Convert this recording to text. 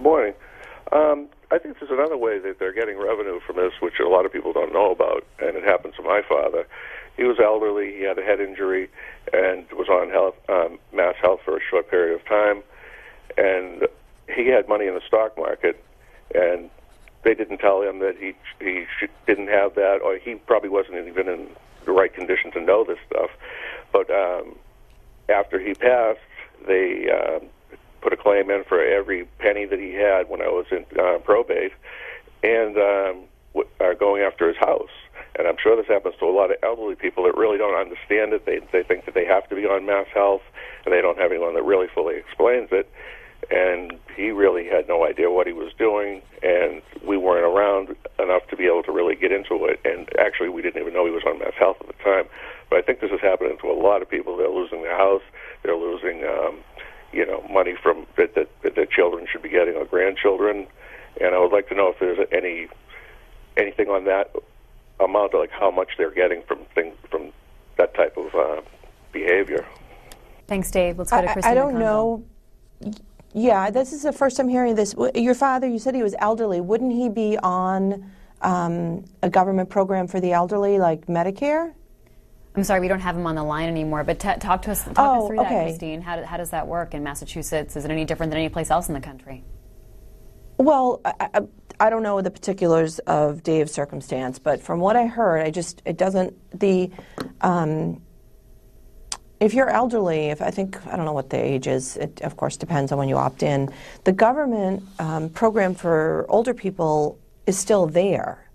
morning. I think there's another way that they're getting revenue from this, which a lot of people don't know about, and it happened to my father. He was elderly, he had a head injury, and was on Mass Health for a short period of time, and he had money in the stock market, and they didn't tell him that he didn't have that, or he probably wasn't even in the right condition to know this stuff. But after he passed, they put a claim in for every penny that he had when I was in probate, and are going after his house. And I'm sure this happens to a lot of elderly people that really don't understand it. They think that they have to be on Mass Health, and they don't have anyone that really fully explains it. And he really had no idea what he was doing, and we weren't around enough to be able to really get into it. And actually, we didn't even know he was on Mass Health at the time. But I think this is happening to a lot of people. They're losing their house. They're losing, money from that their children should be getting, or grandchildren. And I would like to know if there's anything on that amount, like how much they're getting from that type of behavior. Thanks, Dave. Let's go to Christina. I don't know. Yeah, this is the first time hearing this. Your father, you said he was elderly. Wouldn't he be on a government program for the elderly, like Medicare? I'm sorry, we don't have him on the line anymore, but talk to us through that, Christine. How does that work in Massachusetts? Is it any different than any place else in the country? Well, I don't know the particulars of Dave's circumstance, but from what I heard, it doesn't, if you're elderly, I don't know what the age is, it of course depends on when you opt in. The government program for older people is still there.